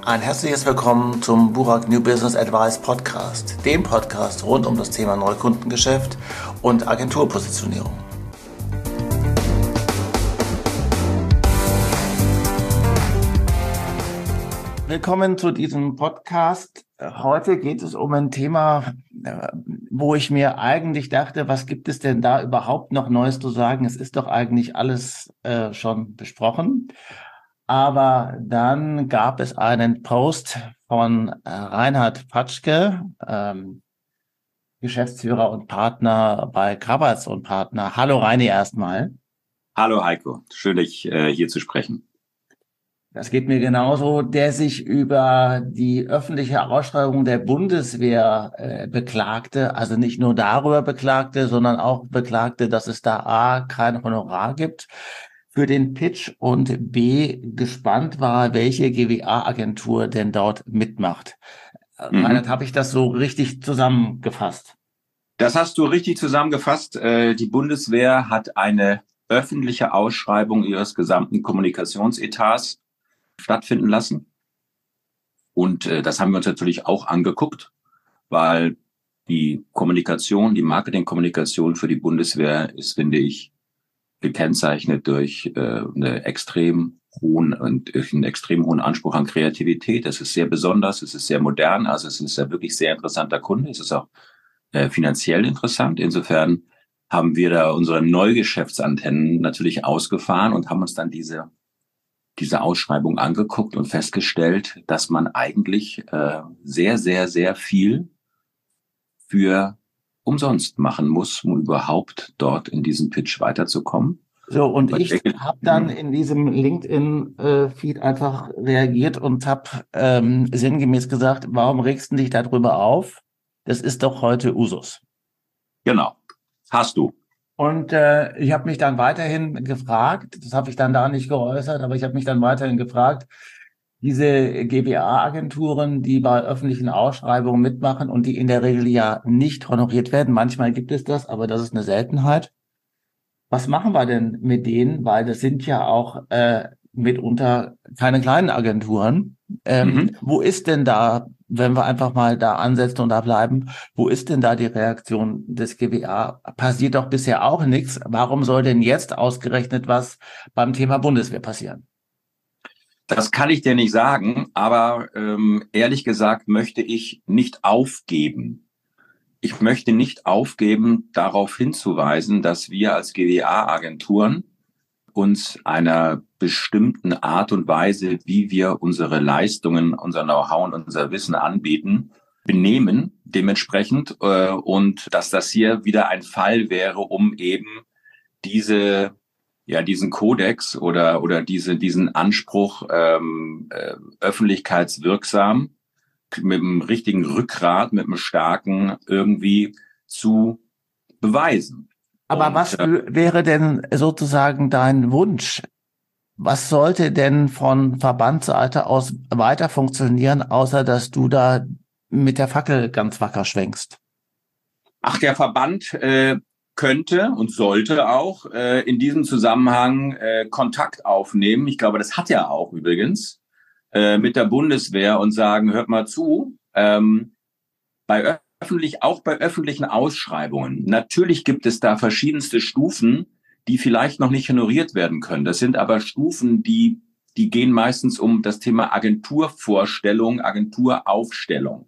Ein herzliches Willkommen zum Burak New Business Advice Podcast, dem Podcast rund um das Thema Neukundengeschäft und Agenturpositionierung. Willkommen zu diesem Podcast. Heute geht es um ein Thema, wo ich mir eigentlich dachte, was gibt es denn da überhaupt noch Neues zu sagen? Es ist doch eigentlich alles schon besprochen. Aber dann gab es einen Post von Reinhard Patschke, Geschäftsführer und Partner bei Krabatz und Partner. Hallo Reini erstmal. Hallo Heiko, schön dich hier zu sprechen. Das geht mir genauso, der sich über die öffentliche Ausschreibung der Bundeswehr beklagte, also nicht nur darüber beklagte, sondern auch beklagte, dass es da A, kein Honorar gibt für den Pitch und B, gespannt war, welche GWA-Agentur denn dort mitmacht. Reinhard, habe ich das so richtig zusammengefasst? Das hast du richtig zusammengefasst. Die Bundeswehr hat eine öffentliche Ausschreibung ihres gesamten Kommunikationsetats stattfinden lassen. Und das haben wir uns natürlich auch angeguckt, weil die Kommunikation, die Marketingkommunikation für die Bundeswehr ist, finde ich, gekennzeichnet durch einen extrem hohen Anspruch an Kreativität. Es ist sehr besonders, es ist sehr modern, also es ist ja wirklich sehr interessanter Kunde. Es ist auch finanziell interessant. Insofern haben wir da unsere Neugeschäftsantennen natürlich ausgefahren und haben uns dann diese Ausschreibung angeguckt und festgestellt, dass man eigentlich sehr, sehr, sehr viel für umsonst machen muss, um überhaupt dort in diesem Pitch weiterzukommen. So, und ich habe dann in diesem LinkedIn-Feed einfach reagiert und habe sinngemäß gesagt, warum regst du dich darüber auf? Das ist doch heute Usus. Genau, hast du. Und ich habe mich dann weiterhin gefragt, das habe ich dann da nicht geäußert, aber ich habe mich dann weiterhin gefragt, diese GWA-Agenturen, die bei öffentlichen Ausschreibungen mitmachen und die in der Regel ja nicht honoriert werden, manchmal gibt es das, aber das ist eine Seltenheit. Was machen wir denn mit denen? Weil das sind ja auch mitunter keine kleinen Agenturen. Wo ist denn da, wenn wir einfach mal da ansetzen und da bleiben, wo ist denn da die Reaktion des GWA? Passiert doch bisher auch nichts. Warum soll denn jetzt ausgerechnet was beim Thema Bundeswehr passieren? Das kann ich dir nicht sagen, aber ehrlich gesagt möchte ich nicht aufgeben. Ich möchte nicht aufgeben, darauf hinzuweisen, dass wir als GWA-Agenturen uns einer bestimmten Art und Weise, wie wir unsere Leistungen, unser Know-how und unser Wissen anbieten, benehmen dementsprechend und dass das hier wieder ein Fall wäre, um eben diesen Kodex oder diesen Anspruch öffentlichkeitswirksam mit einem richtigen Rückgrat, mit einem starken irgendwie zu beweisen. Aber was wäre denn sozusagen dein Wunsch? Was sollte denn von Verbandsseite aus weiter funktionieren, außer dass du da mit der Fackel ganz wacker schwenkst? Ach, der Verband könnte und sollte auch in diesem Zusammenhang Kontakt aufnehmen. Ich glaube, das hat er auch übrigens mit der Bundeswehr und sagen, hört mal zu, bei öffentlichen Ausschreibungen, natürlich gibt es da verschiedenste Stufen, die vielleicht noch nicht honoriert werden können. Das sind aber Stufen, die gehen meistens um das Thema Agenturvorstellung, Agenturaufstellung.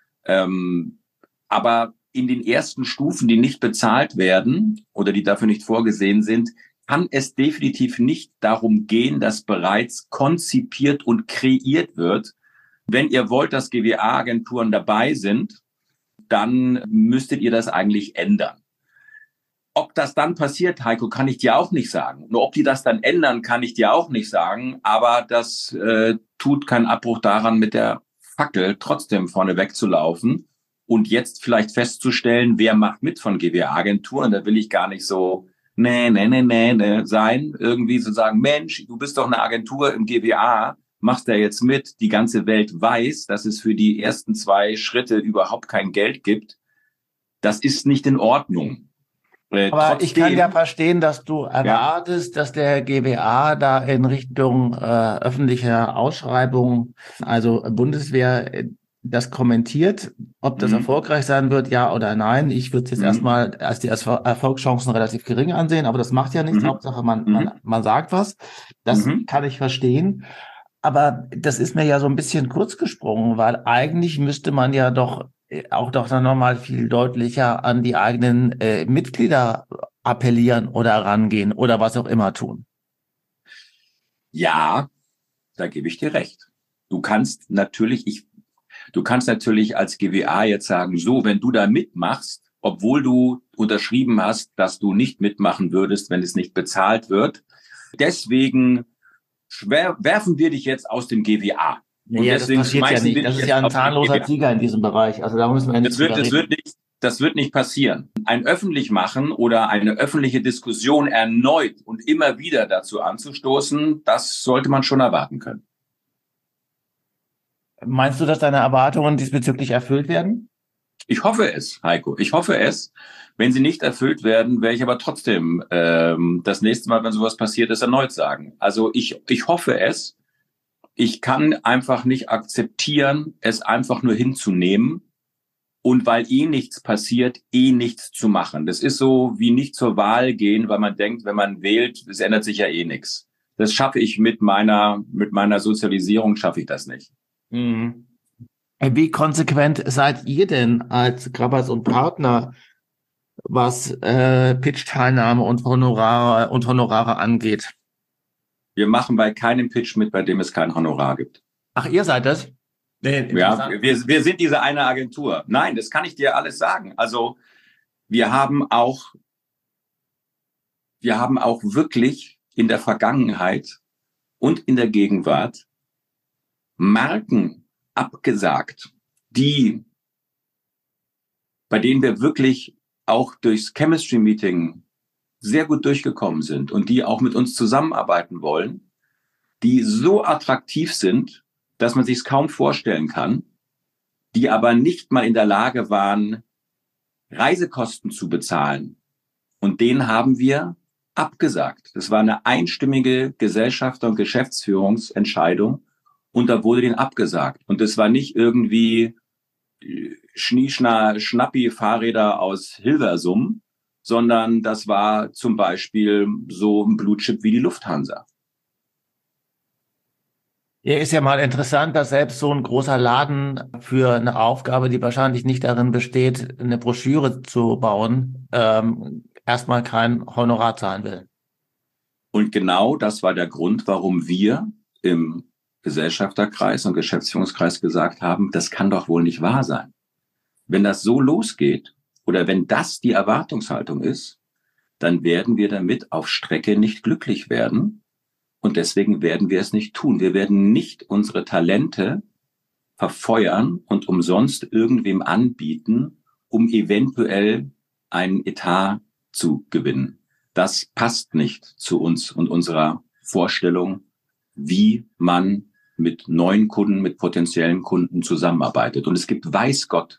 Aber in den ersten Stufen, die nicht bezahlt werden oder die dafür nicht vorgesehen sind, kann es definitiv nicht darum gehen, dass bereits konzipiert und kreiert wird. Wenn ihr wollt, dass GWA-Agenturen dabei sind, dann müsstet ihr das eigentlich ändern. Ob das dann passiert, Heiko, kann ich dir auch nicht sagen. Nur ob die das dann ändern, kann ich dir auch nicht sagen. Aber das tut keinen Abbruch daran, mit der Fackel trotzdem vorne wegzulaufen und jetzt vielleicht festzustellen, wer macht mit von GWA-Agenturen. Da will ich gar nicht so sein. Irgendwie so sagen, Mensch, du bist doch eine Agentur im GWA, machst da jetzt mit. Die ganze Welt weiß, dass es für die ersten 2 Schritte überhaupt kein Geld gibt. Das ist nicht in Ordnung. Aber ich kann ja Trotzdem, verstehen, dass du ja, erwartest, dass der GBA da in Richtung öffentlicher Ausschreibung, also Bundeswehr, das kommentiert, ob das mhm, erfolgreich sein wird, ja oder nein. Ich würde es jetzt mhm, erstmal als die Erfolgschancen relativ gering ansehen, aber das macht ja nichts. mhm, Hauptsache, man, man, mhm, man sagt was. Das mhm. kann ich verstehen. Aber das ist mir ja so ein bisschen kurz gesprungen, weil eigentlich müsste man ja doch auch doch dann nochmal viel deutlicher an die eigenen Mitglieder appellieren oder rangehen oder was auch immer tun. Ja, da gebe ich dir recht. Du kannst natürlich, du kannst natürlich als GWA jetzt sagen, so, wenn du da mitmachst, obwohl du unterschrieben hast, dass du nicht mitmachen würdest, wenn es nicht bezahlt wird. Deswegen werfen wir dich jetzt aus dem GWA. Und Naja, das deswegen passiert ja schmeißen nicht. wir Das dich ist jetzt ja ein aus dem zahnloser GWA. Tiger in diesem Bereich. Also da müssen wir ja nicht drüber reden. Das wird nicht passieren. Ein öffentlich machen oder eine öffentliche Diskussion erneut und immer wieder dazu anzustoßen, das sollte man schon erwarten können. Meinst du, dass deine Erwartungen diesbezüglich erfüllt werden? Ich hoffe es, Heiko. Ich hoffe es. Wenn sie nicht erfüllt werden, werde ich aber trotzdem das nächste Mal, wenn sowas passiert ist, erneut sagen. Also ich hoffe es. Ich kann einfach nicht akzeptieren, es einfach nur hinzunehmen und weil eh nichts passiert, eh nichts zu machen. Das ist so wie nicht zur Wahl gehen, weil man denkt, wenn man wählt, es ändert sich ja eh nichts. Das schaffe ich mit meiner Sozialisierung schaffe ich das nicht. Mhm. Wie konsequent seid ihr denn als Grabbers und Partner, was Pitch-Teilnahme und Honorare angeht? Wir machen bei keinem Pitch mit, bei dem es kein Honorar gibt. Ach, ihr seid das? Nee, Ja, interessant. wir sind diese eine Agentur. Nein, das kann ich dir alles sagen. Also wir haben auch, wir haben auch wirklich in der Vergangenheit und in der Gegenwart Marken abgesagt, bei denen wir wirklich auch durchs Chemistry Meeting sehr gut durchgekommen sind und die auch mit uns zusammenarbeiten wollen, die so attraktiv sind, dass man sich es kaum vorstellen kann, die aber nicht mal in der Lage waren, Reisekosten zu bezahlen. Und denen haben wir abgesagt. Das war eine einstimmige Gesellschafter- und Geschäftsführungsentscheidung und da wurde denen abgesagt. Und das war nicht irgendwie Schnappi-Fahrräder aus Hilversum, sondern das war zum Beispiel so ein Blue Chip wie die Lufthansa. Ja, ist ja mal interessant, dass selbst so ein großer Laden für eine Aufgabe, die wahrscheinlich nicht darin besteht, eine Broschüre zu bauen, erstmal kein Honorar zahlen will. Und genau das war der Grund, warum wir im Gesellschafterkreis und Geschäftsführungskreis gesagt haben, das kann doch wohl nicht wahr sein. Wenn das so losgeht oder wenn das die Erwartungshaltung ist, dann werden wir damit auf Strecke nicht glücklich werden. Und deswegen werden wir es nicht tun. Wir werden nicht unsere Talente verfeuern und umsonst irgendwem anbieten, um eventuell einen Etat zu gewinnen. Das passt nicht zu uns und unserer Vorstellung, wie man mit neuen Kunden, mit potenziellen Kunden zusammenarbeitet. Und es gibt, weiß Gott,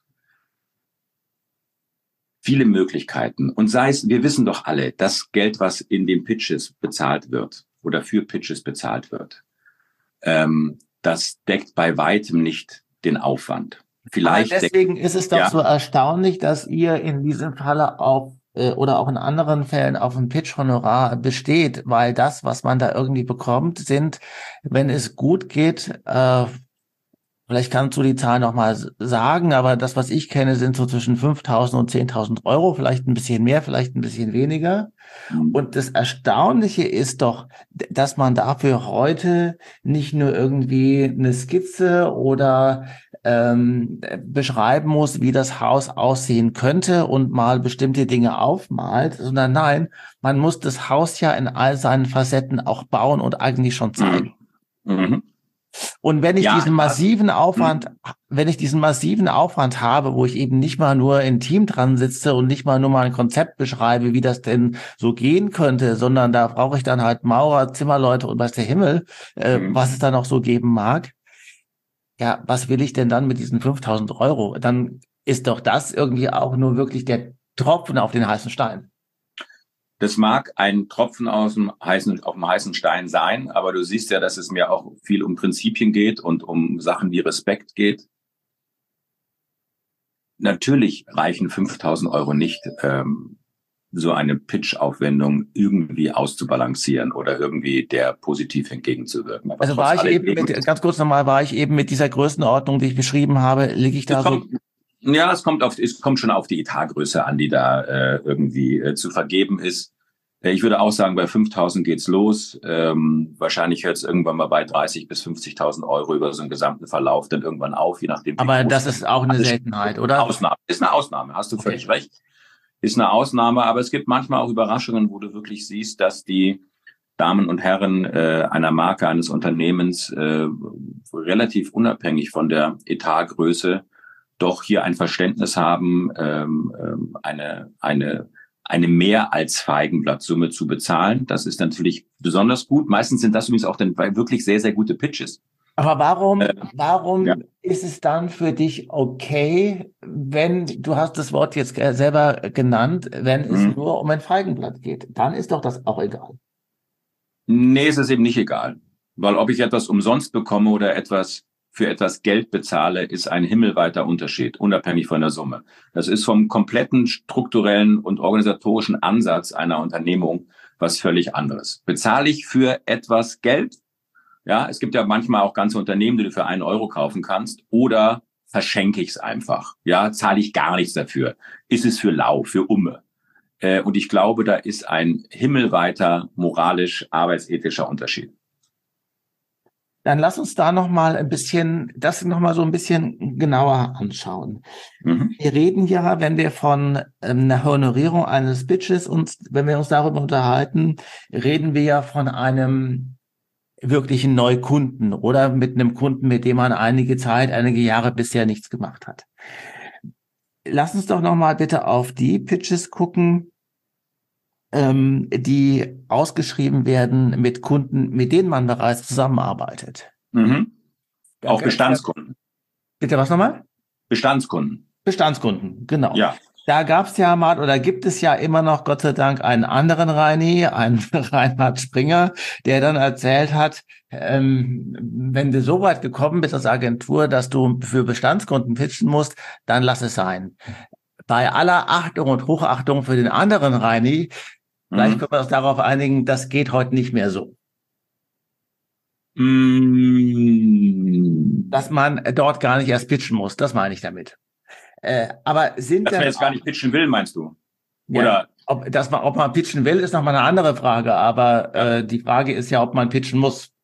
viele Möglichkeiten. Und sei es, wir wissen doch alle, das Geld, was in den Pitches bezahlt wird oder für Pitches bezahlt wird, das deckt bei weitem nicht den Aufwand. Aber Vielleicht deckt, deswegen ist es doch ja, so erstaunlich, dass ihr in diesem Falle auf oder auch in anderen Fällen auf ein Pitch-Honorar besteht, weil das, was man da irgendwie bekommt, sind, wenn es gut geht, vielleicht kannst du die Zahl nochmal sagen, aber das, was ich kenne, sind so zwischen 5.000 und 10.000 Euro, vielleicht ein bisschen mehr, vielleicht ein bisschen weniger. Und das Erstaunliche ist doch, dass man dafür heute nicht nur irgendwie eine Skizze oder beschreiben muss, wie das Haus aussehen könnte und mal bestimmte Dinge aufmalt, sondern nein, man muss das Haus ja in all seinen Facetten auch bauen und eigentlich schon zeigen. Mhm. Und wenn ich Ja, diesen das, massiven Aufwand, mhm. wenn ich diesen massiven Aufwand habe, wo ich eben nicht mal nur im Team dran sitze und nicht mal nur mal ein Konzept beschreibe, wie das denn so gehen könnte, sondern da brauche ich dann halt Maurer, Zimmerleute und weiß der Himmel, Mhm. was es da noch so geben mag. Ja, was will ich denn dann mit diesen 5.000 Euro? Dann ist doch das irgendwie auch nur wirklich der Tropfen auf den heißen Stein. Das mag ein Tropfen auf dem heißen Stein sein, aber du siehst ja, dass es mir auch viel um Prinzipien geht und um Sachen wie Respekt geht. Natürlich reichen 5.000 € nicht, so eine Pitch-Aufwendung irgendwie auszubalancieren oder irgendwie der positiv entgegenzuwirken. Aber Also war ich eben ganz kurz nochmal, war ich eben mit dieser Größenordnung, die ich beschrieben habe, liege ich da so? Ja, es kommt schon auf die Etatgröße an, die da irgendwie zu vergeben ist. Ich würde auch sagen, bei 5.000 geht's los. Wahrscheinlich hört es irgendwann mal bei 30.000 bis 50.000 € über so einen gesamten Verlauf dann irgendwann auf, je nachdem. Aber das ist auch eine Seltenheit, oder? Ausnahme. Ist eine Ausnahme, hast du völlig recht. Ist eine Ausnahme, aber es gibt manchmal auch Überraschungen, wo du wirklich siehst, dass die Damen und Herren einer Marke, eines Unternehmens relativ unabhängig von der Etatgröße doch hier ein Verständnis haben, eine mehr als Feigenblattsumme zu bezahlen. Das ist natürlich besonders gut. Meistens sind das übrigens auch dann wirklich sehr, sehr gute Pitches. Aber warum ist es dann für dich okay, wenn, du hast das Wort jetzt selber genannt, wenn es nur um ein Feigenblatt geht? Dann ist doch das auch egal. Nee, es ist eben nicht egal. Weil ob ich etwas umsonst bekomme oder für etwas Geld bezahle, ist ein himmelweiter Unterschied, unabhängig von der Summe. Das ist vom kompletten strukturellen und organisatorischen Ansatz einer Unternehmung was völlig anderes. Bezahle ich für etwas Geld? Ja, es gibt ja manchmal auch ganze Unternehmen, die du für 1 € kaufen kannst, oder verschenke ich es einfach? Ja, zahle ich gar nichts dafür? Ist es für lau, für Umme? Und ich glaube, da ist ein himmelweiter moralisch-arbeitsethischer Unterschied. Dann lass uns da noch mal so ein bisschen genauer anschauen. Wir reden ja, wenn wir von einer Honorierung eines Pitches wenn wir uns darüber unterhalten, reden wir ja von einem wirklichen Neukunden oder mit einem Kunden, mit dem man einige Jahre bisher nichts gemacht hat. Lass uns doch noch mal bitte auf die Pitches gucken, die ausgeschrieben werden mit Kunden, mit denen man bereits zusammenarbeitet. Auch Bestandskunden. Bitte was nochmal? Bestandskunden, genau. Ja. Da gab's ja mal oder gibt es ja immer noch, Gott sei Dank, einen anderen Reini, einen Reinhard Springer, der dann erzählt hat, wenn du so weit gekommen bist als Agentur, dass du für Bestandskunden pitchen musst, dann lass es sein. Bei aller Achtung und Hochachtung für den anderen Reini, vielleicht können wir uns darauf einigen, das geht heute nicht mehr so. Dass man dort gar nicht erst pitchen muss, das meine ich damit. Aber dass man jetzt gar nicht pitchen will, meinst du? Oder ja, ob man pitchen will, ist nochmal eine andere Frage, aber die Frage ist ja, ob man pitchen muss.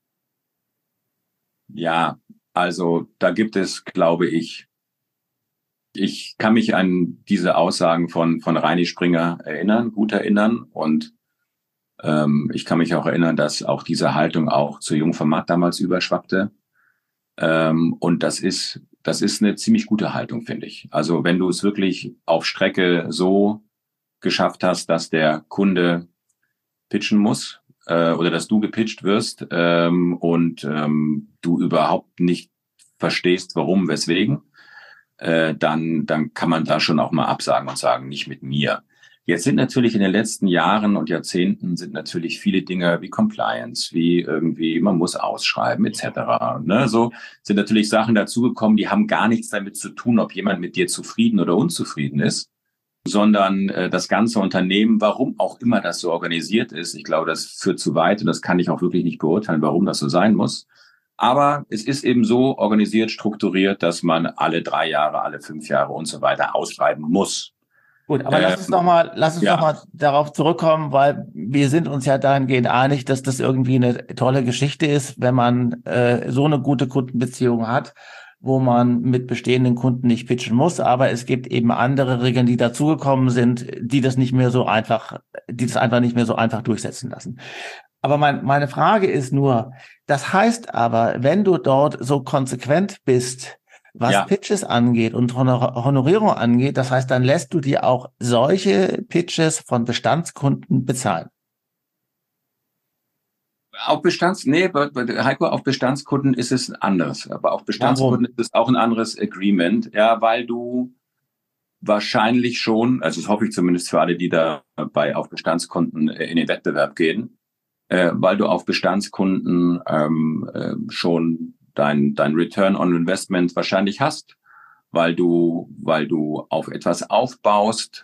Ja, also da gibt es, glaube ich kann mich an diese Aussagen von Reini Springer gut erinnern. Und ich kann mich auch erinnern, dass auch diese Haltung auch zu Jungformat damals überschwappte. Und das ist eine ziemlich gute Haltung, finde ich. Also wenn du es wirklich auf Strecke so geschafft hast, dass der Kunde pitchen muss oder dass du gepitcht wirst und du überhaupt nicht verstehst, warum, weswegen, dann kann man da schon auch mal absagen und sagen, nicht mit mir. Jetzt sind natürlich in den letzten Jahren und Jahrzehnten sind natürlich viele Dinge wie Compliance, wie irgendwie, man muss ausschreiben etc. Ne? So sind natürlich Sachen dazugekommen, die haben gar nichts damit zu tun, ob jemand mit dir zufrieden oder unzufrieden ist, sondern das ganze Unternehmen, warum auch immer das so organisiert ist. Ich glaube, das führt zu weit und das kann ich auch wirklich nicht beurteilen, warum das so sein muss. Aber es ist eben so organisiert, strukturiert, dass man alle 3 Jahre, alle 5 Jahre und so weiter ausschreiben muss. Gut, aber lass uns noch mal darauf zurückkommen, weil wir sind uns ja dahingehend einig, dass das irgendwie eine tolle Geschichte ist, wenn man so eine gute Kundenbeziehung hat, wo man mit bestehenden Kunden nicht pitchen muss. Aber es gibt eben andere Regeln, die dazugekommen sind, die das einfach nicht mehr so einfach durchsetzen lassen. Aber meine Frage ist nur, das heißt aber, wenn du dort so konsequent bist, was Pitches angeht und Honorierung angeht, das heißt, dann lässt du dir auch solche Pitches von Bestandskunden bezahlen. Heiko, auf Bestandskunden ist es anderes. Aber auf Bestandskunden ist es auch ein anderes Agreement. Ja, weil du Wahrscheinlich schon, also das hoffe ich zumindest für alle, die da auf Bestandskunden in den Wettbewerb gehen, weil du auf Bestandskunden schon dein Return on Investment wahrscheinlich hast, weil du auf etwas aufbaust,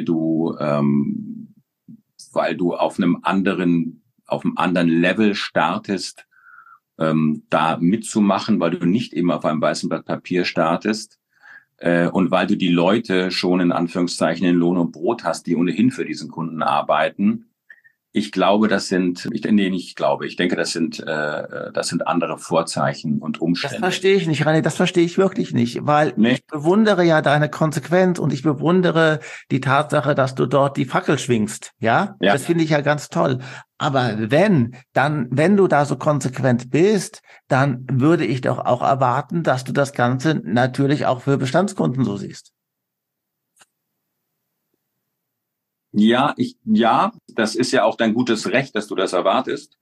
weil du auf einem anderen Level startest, da mitzumachen, weil du nicht eben auf einem weißen Blatt Papier startest, und weil du die Leute schon in Anführungszeichen in Lohn und Brot hast, die ohnehin für diesen Kunden arbeiten. Ich glaube, ich denke, das sind andere Vorzeichen und Das Umstände. verstehe ich nicht, René, das verstehe ich wirklich nicht, weil Nee. ich bewundere ja deine Konsequenz und ich bewundere die Tatsache, dass du dort die Fackel schwingst, ja? Ja. Das finde ich ja ganz toll. Aber wenn du da so konsequent bist, dann würde ich doch auch erwarten, dass du das Ganze natürlich auch für Bestandskunden so siehst. Ja, das ist ja auch dein gutes Recht, dass du das erwartest.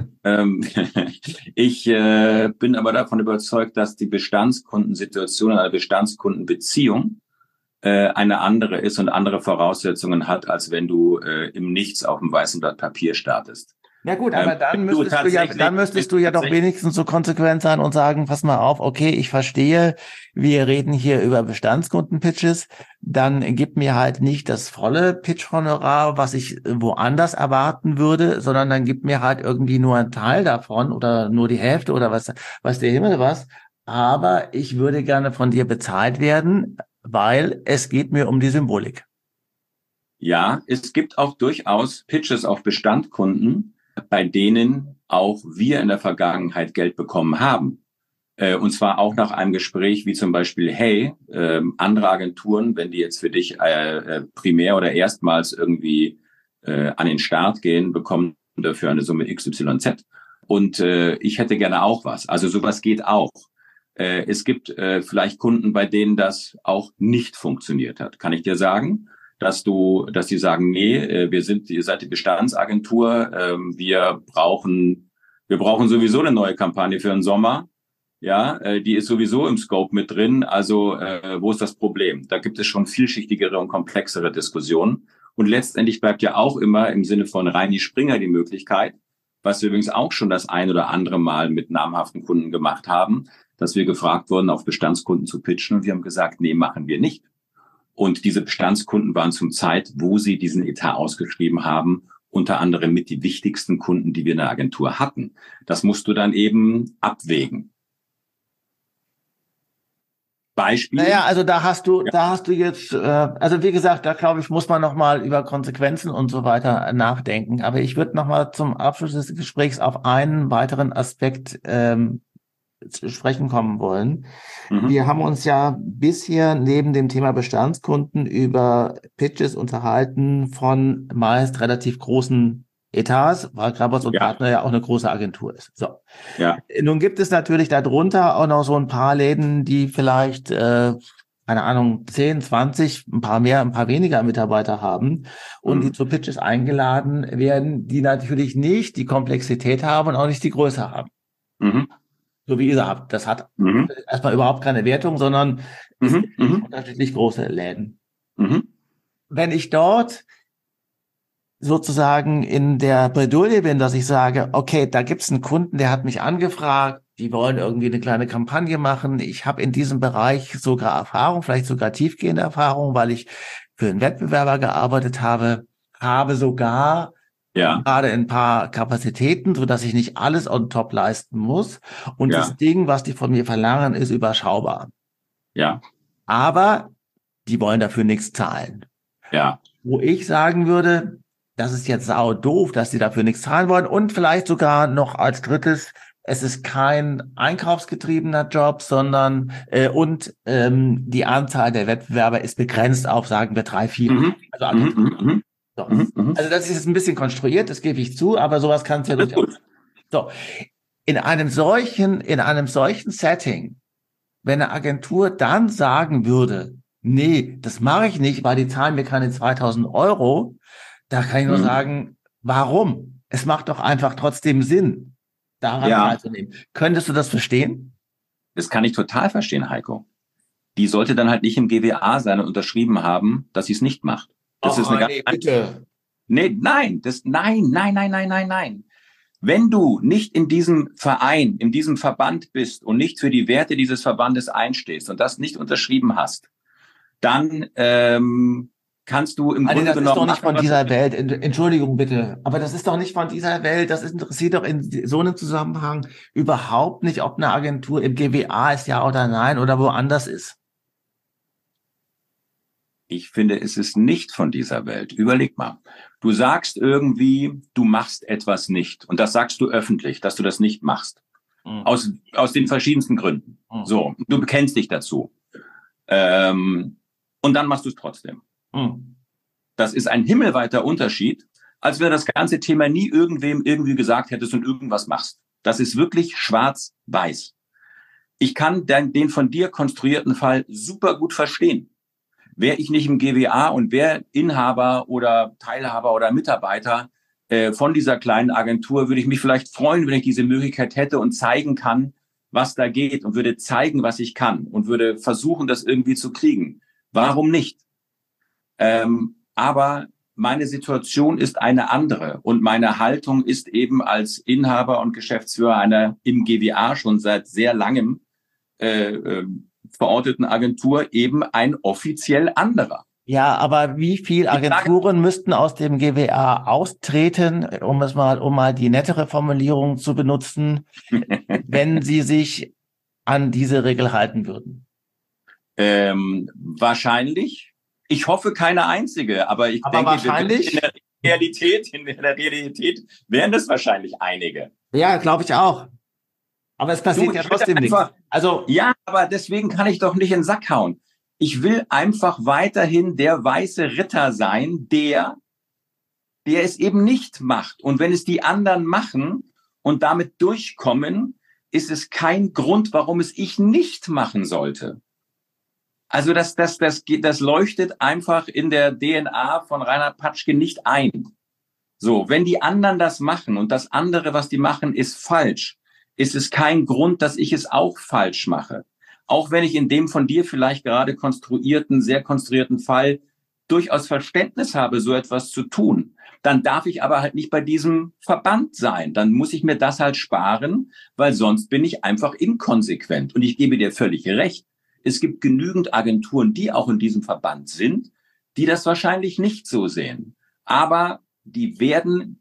Ich bin aber davon überzeugt, dass die Bestandskundensituation, eine Bestandskundenbeziehung eine andere ist und andere Voraussetzungen hat, als wenn du im Nichts auf dem weißen Blatt Papier startest. Ja gut, aber dann müsstest du ja doch wenigstens so konsequent sein und sagen, pass mal auf, okay, ich verstehe, wir reden hier über Bestandskundenpitches, dann gib mir halt nicht das volle Pitch-Honorar, was ich woanders erwarten würde, sondern dann gib mir halt irgendwie nur einen Teil davon oder nur die Hälfte oder was der Himmel was. Aber ich würde gerne von dir bezahlt werden, weil es geht mir um die Symbolik. Ja, es gibt auch durchaus Pitches auf Bestandskunden, bei denen auch wir in der Vergangenheit Geld bekommen haben. Und zwar auch nach einem Gespräch wie zum Beispiel, hey, andere Agenturen, wenn die jetzt für dich primär oder erstmals irgendwie an den Start gehen, bekommen dafür eine Summe XYZ. Und ich hätte gerne auch was. Also sowas geht auch. Es gibt vielleicht Kunden, bei denen das auch nicht funktioniert hat. Kann ich dir sagen? Dass die sagen, nee, ihr seid die Bestandsagentur, wir brauchen sowieso eine neue Kampagne für den Sommer. Ja, die ist sowieso im Scope mit drin. Also, wo ist das Problem? Da gibt es schon vielschichtigere und komplexere Diskussionen. Und letztendlich bleibt ja auch immer im Sinne von Reini Springer die Möglichkeit, was wir übrigens auch schon das ein oder andere Mal mit namhaften Kunden gemacht haben, dass wir gefragt wurden, auf Bestandskunden zu pitchen. Und wir haben gesagt, nee, machen wir nicht. Und diese Bestandskunden waren zum Zeit, wo sie diesen Etat ausgeschrieben haben, unter anderem mit die wichtigsten Kunden, die wir in der Agentur hatten. Das musst du dann eben abwägen. Beispiel. Naja, also da hast du jetzt, also wie gesagt, da glaube ich, muss man nochmal über Konsequenzen und so weiter nachdenken. Aber ich würde nochmal zum Abschluss des Gesprächs auf einen weiteren Aspekt zu sprechen kommen wollen. Wir haben uns ja bisher neben dem Thema Bestandskunden über Pitches unterhalten von meist relativ großen Etats, weil Grabbers und Partner ja auch eine große Agentur ist. So. Ja. Nun gibt es natürlich darunter auch noch so ein paar Läden, die vielleicht, keine Ahnung, 10, 20, ein paar mehr, ein paar weniger Mitarbeiter haben und die zu Pitches eingeladen werden, die natürlich nicht die Komplexität haben und auch nicht die Größe haben. So wie ihr habt. Das hat erstmal überhaupt keine Wertung, sondern es sind unterschiedlich große Läden. Wenn ich dort sozusagen in der Bredouille bin, dass ich sage, okay, da gibt's einen Kunden, der hat mich angefragt, die wollen irgendwie eine kleine Kampagne machen. Ich habe in diesem Bereich sogar Erfahrung, vielleicht sogar tiefgehende Erfahrung, weil ich für einen Wettbewerber gearbeitet habe sogar gerade ein paar Kapazitäten, so dass ich nicht alles on top leisten muss. Und das Ding, was die von mir verlangen, ist überschaubar. Ja. Aber die wollen dafür nichts zahlen. Ja. Wo ich sagen würde, das ist jetzt sau doof, dass die dafür nichts zahlen wollen. Und vielleicht sogar noch als drittes, es ist kein einkaufsgetriebener Job, sondern die Anzahl der Wettbewerber ist begrenzt auf, sagen wir, 3, 4. So. Also das ist jetzt ein bisschen konstruiert, das gebe ich zu, aber sowas kann es ja durchaus. So. In einem solchen Setting, wenn eine Agentur dann sagen würde, nee, das mache ich nicht, weil die zahlen mir keine 2.000 €, da kann ich nur sagen, warum? Es macht doch einfach trotzdem Sinn, daran teilzunehmen. Könntest du das verstehen? Das kann ich total verstehen, Heiko. die sollte dann halt nicht im GWA sein und unterschrieben haben, dass sie es nicht macht. Das ist eine nee, bitte. Nein. Wenn du nicht in diesem Verein, in diesem Verband bist und nicht für die Werte dieses Verbandes einstehst und das nicht unterschrieben hast, dann kannst du im Grunde Das ist genommen doch nicht machen, von dieser Welt. Entschuldigung bitte, aber das ist doch nicht von dieser Welt. Das interessiert doch in so einem Zusammenhang überhaupt nicht, ob eine Agentur im GWA ist, ja oder nein, oder woanders ist. Ich finde, es ist nicht von dieser Welt. Überleg mal. Du sagst irgendwie, du machst etwas nicht. Und das sagst du öffentlich, dass du das nicht machst. Mhm. Aus den verschiedensten Gründen. Mhm. So, du bekennst dich dazu. Und dann machst du es trotzdem. Mhm. Das ist ein himmelweiter Unterschied, als wenn du das ganze Thema nie irgendwem irgendwie gesagt hättest und irgendwas machst. Das ist wirklich schwarz-weiß. Ich kann den von dir konstruierten Fall super gut verstehen. Wäre ich nicht im GWA und wäre Inhaber oder Teilhaber oder Mitarbeiter von dieser kleinen Agentur, würde ich mich vielleicht freuen, wenn ich diese Möglichkeit hätte und zeigen kann, was da geht und würde zeigen, was ich kann und würde versuchen, das irgendwie zu kriegen. Warum nicht? Aber meine Situation ist eine andere und meine Haltung ist eben als Inhaber und Geschäftsführer einer im GWA schon seit sehr langem verorteten Agentur eben ein offiziell anderer. Ja, aber wie viel Agenturen müssten aus dem GWA austreten, um mal die nettere Formulierung zu benutzen, wenn sie sich an diese Regel halten würden? Wahrscheinlich. Ich hoffe keine einzige, aber ich denke, wahrscheinlich? in der Realität wären es wahrscheinlich einige. Ja, glaube ich auch. Aber es passiert ja trotzdem nichts. Also ja, aber deswegen kann ich doch nicht in den Sack hauen. Ich will einfach weiterhin der weiße Ritter sein, der es eben nicht macht. Und wenn es die anderen machen und damit durchkommen, ist es kein Grund, warum es ich nicht machen sollte. Also das leuchtet einfach in der DNA von Reinhard Patschke nicht ein. So, wenn die anderen das machen und das andere, was die machen, ist falsch, ist es kein Grund, dass ich es auch falsch mache. Auch wenn ich in dem von dir vielleicht gerade sehr konstruierten Fall durchaus Verständnis habe, so etwas zu tun, dann darf ich aber halt nicht bei diesem Verband sein. Dann muss ich mir das halt sparen, weil sonst bin ich einfach inkonsequent. Und ich gebe dir völlig recht. Es gibt genügend Agenturen, die auch in diesem Verband sind, die das wahrscheinlich nicht so sehen. Aber die werden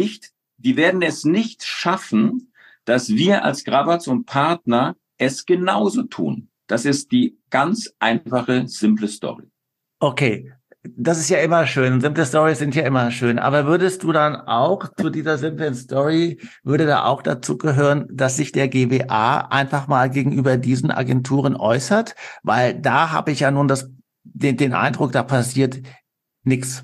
es nicht schaffen, dass wir als Grabatz und Partner es genauso tun. Das ist die ganz einfache, simple Story. Okay, das ist ja immer schön. Simple Stories sind ja immer schön. Aber würdest du dann auch zu dieser simplen Story, würde da auch dazu gehören, dass sich der GWA einfach mal gegenüber diesen Agenturen äußert? Weil da habe ich ja nun den Eindruck, da passiert nichts.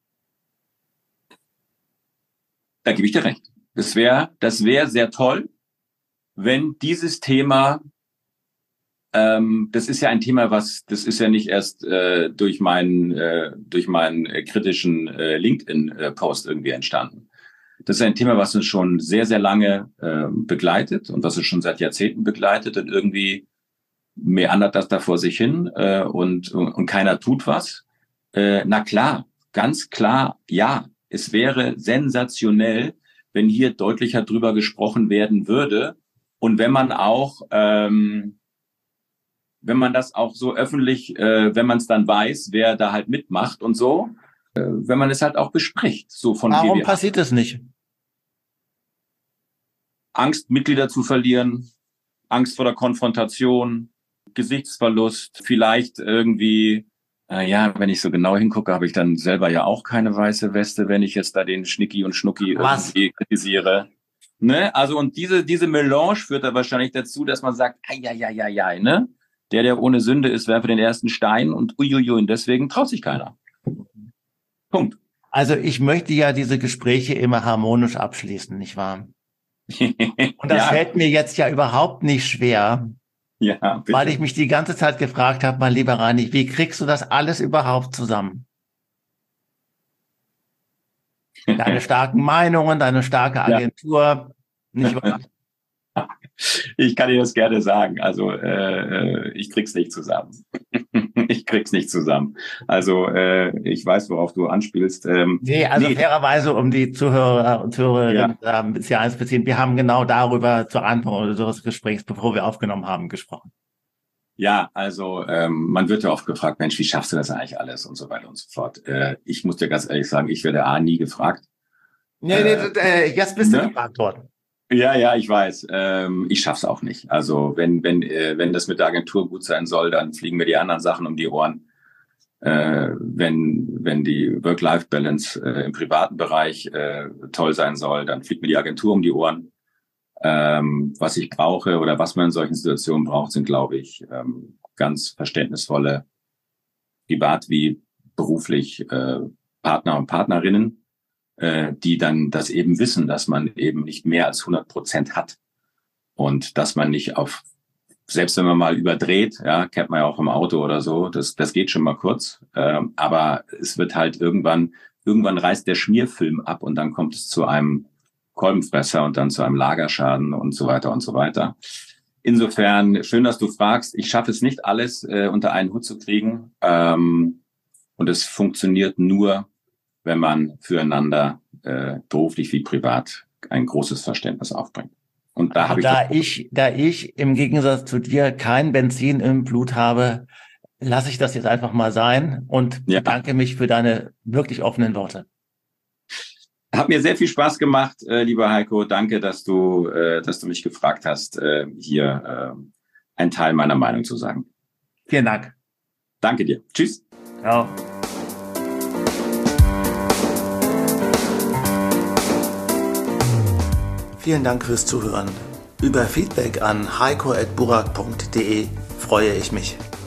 Da gebe ich dir recht. Das wäre sehr toll, wenn dieses Thema, das ist ja ein Thema, das ist ja nicht erst durch meinen kritischen LinkedIn-Post irgendwie entstanden. Das ist ein Thema, was uns schon sehr, sehr lange begleitet und was uns schon seit Jahrzehnten begleitet und irgendwie meandert das da vor sich hin und keiner tut was. Na klar, ganz klar, ja. Es wäre sensationell, wenn hier deutlicher drüber gesprochen werden würde und wenn man das auch so öffentlich, wenn man es dann weiß, wer da halt mitmacht und so, wenn man es halt auch bespricht. So von Warum GWA. passiert das nicht? Angst, Mitglieder zu verlieren, Angst vor der Konfrontation, Gesichtsverlust, vielleicht irgendwie, wenn ich so genau hingucke, habe ich dann selber ja auch keine weiße Weste, wenn ich jetzt da den Schnicki und Schnucki irgendwie kritisiere. Ne? Also und diese Melange führt da wahrscheinlich dazu, dass man sagt, ne? Der ohne Sünde ist, werfe den ersten Stein und uiuiui, und deswegen traut sich keiner. Punkt. Also ich möchte ja diese Gespräche immer harmonisch abschließen, nicht wahr? Und das fällt mir jetzt ja überhaupt nicht schwer, bitte. Weil ich mich die ganze Zeit gefragt habe, mein lieber Reini, wie kriegst du das alles überhaupt zusammen? Deine starken Meinungen, deine starke Agentur, nicht wahr? Ich kann dir das gerne sagen. Also ich krieg's nicht zusammen. Ich krieg's nicht zusammen. Also ich weiß, worauf du anspielst. Fairerweise, um die Zuhörer und Zuhörerinnen Ja. ein bisschen einzubeziehen, wir haben genau darüber zu Anfang unseres Gesprächs, bevor wir aufgenommen haben, gesprochen. Ja, also man wird ja oft gefragt, Mensch, wie schaffst du das eigentlich alles und so weiter und so fort. Ich muss dir ganz ehrlich sagen, ich werde nie gefragt. Jetzt bist du gefragt worden. Ja, ich weiß. Ich schaff's auch nicht. Also wenn das mit der Agentur gut sein soll, dann fliegen mir die anderen Sachen um die Ohren. Wenn die Work-Life-Balance im privaten Bereich toll sein soll, dann fliegt mir die Agentur um die Ohren. Was ich brauche oder was man in solchen Situationen braucht, sind, glaube ich, ganz verständnisvolle, privat wie beruflich Partner und Partnerinnen, die dann das eben wissen, dass man eben nicht mehr als 100% hat und dass man nicht selbst wenn man mal überdreht, ja, kennt man ja auch im Auto oder so, das geht schon mal kurz, aber es wird halt irgendwann reißt der Schmierfilm ab und dann kommt es zu einem Kolbenfresser und dann zu einem Lagerschaden und so weiter und so weiter. Insofern, schön, dass du fragst. Ich schaffe es nicht, alles unter einen Hut zu kriegen. Und es funktioniert nur, wenn man füreinander beruflich wie privat ein großes Verständnis aufbringt. Und da habe da ich im Gegensatz zu dir kein Benzin im Blut habe, lasse ich das jetzt einfach mal sein und bedanke mich für deine wirklich offenen Worte. Hat mir sehr viel Spaß gemacht, lieber Heiko. Danke, dass du mich gefragt hast, hier ein Teil meiner Meinung zu sagen. Vielen Dank. Danke dir. Tschüss. Ciao. Vielen Dank fürs Zuhören. Über Feedback an heiko@burak.de freue ich mich.